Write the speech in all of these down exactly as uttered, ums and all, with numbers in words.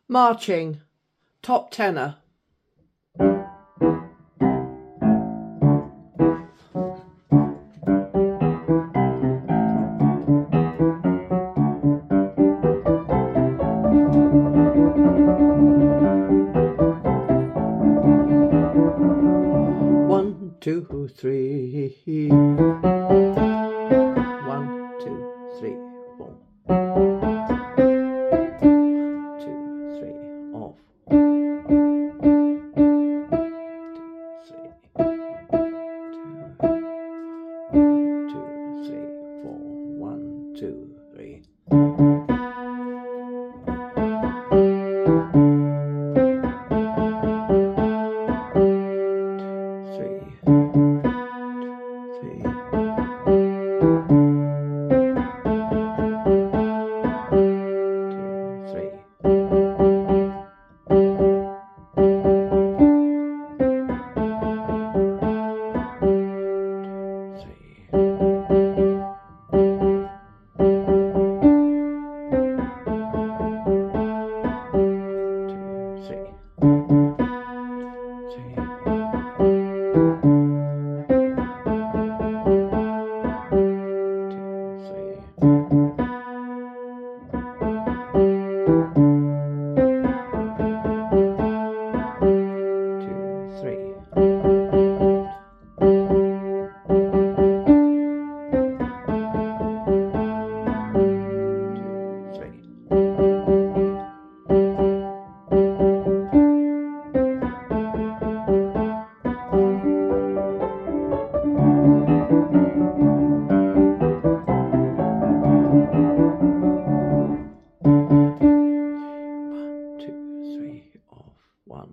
Marching, top tenor. One, two, three. One, two, three, four. Two, three, off. Two, three. One, two, three, four. One, two, three. One,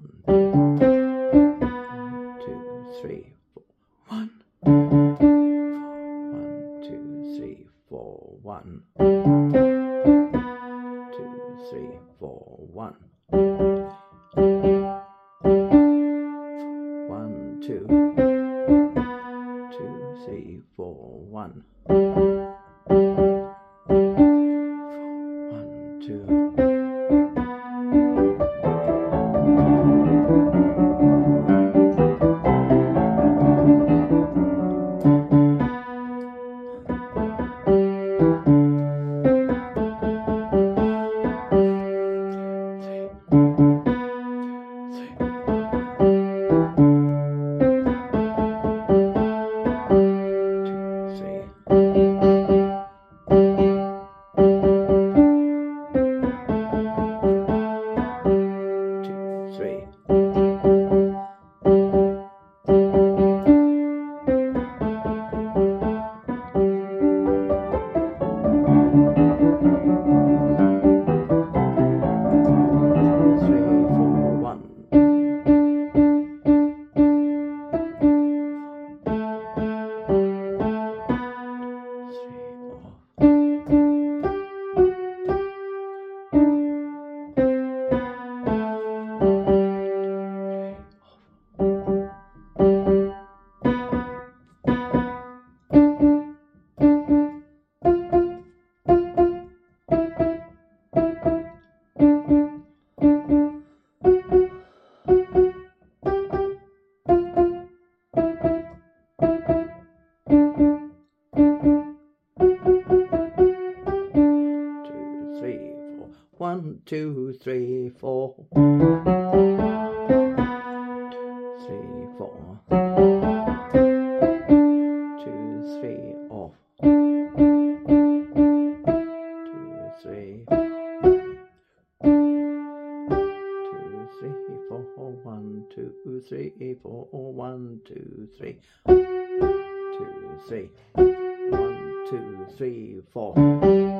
two, three, four. One, one, two, three, four. One, two, three, four. One, one, two, two, three, four. One, one, two. One, two, three, four. Three, four. Two, three, off. Two, three. Two, three, four. One, two, three, four. One, two, three. Two, three. One, two, three, four.